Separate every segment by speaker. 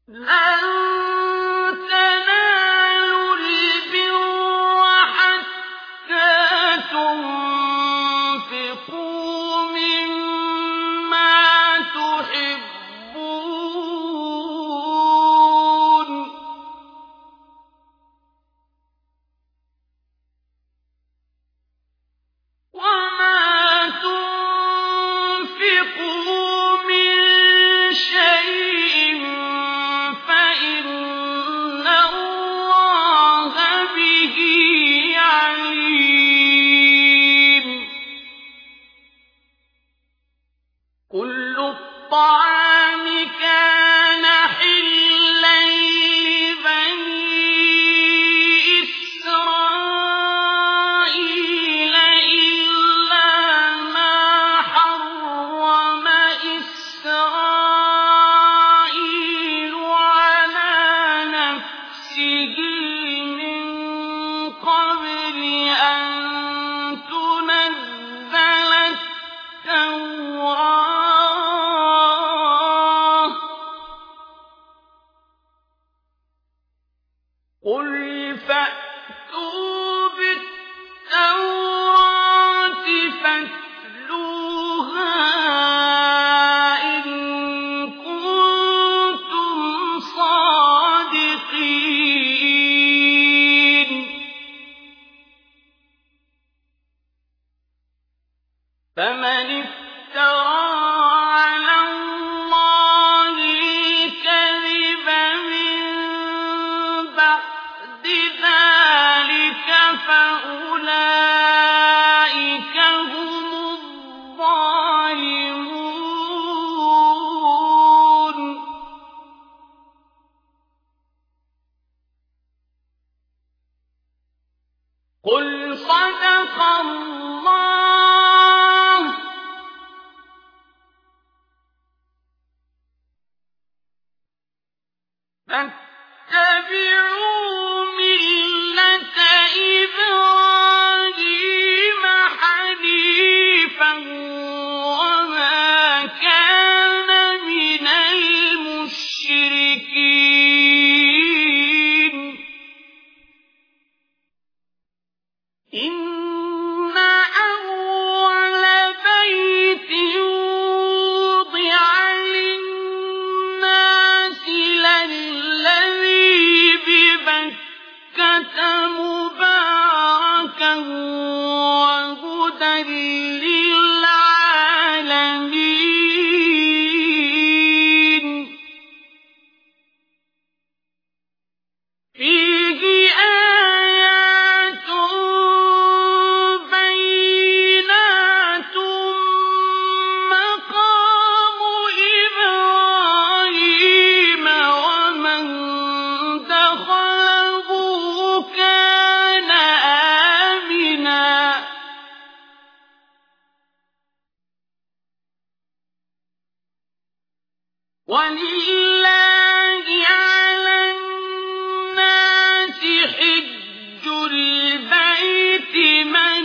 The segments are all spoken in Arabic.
Speaker 1: لن تنالوا البر حتى تنفقوا مما تحبون وما تنفقوا من شيء فإن الله به عليم. كل الطعام كان حلا لبني إسرائيل إلا ما حرم إسرائيل على نفسه من قبل أن تنزل التوراة. قل فأتوا بالتوراة فاتلوها إن كنتم صادقين. فمن افترى على الله الكذب من بعد ذلك فأولئك هم الظالمون. قل صدق الله. فاتبعوا ملة إبراهيم حنيفا وما كان من المشركين. إن أول بيت وضع للناس للذي ببكة مباركا وهدى للعالمين. فيه آيات بينات مقام إبراهيم ومن دخله كان آمنا. ولله على الناس حج البيت من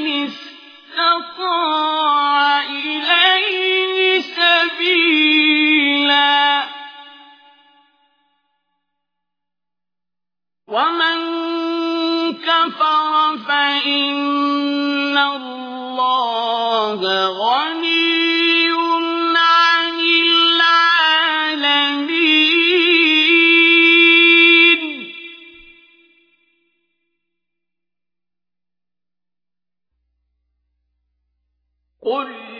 Speaker 1: استطاع إليه سبيلا ومن كفر فإن الله غني عن العالمين. قل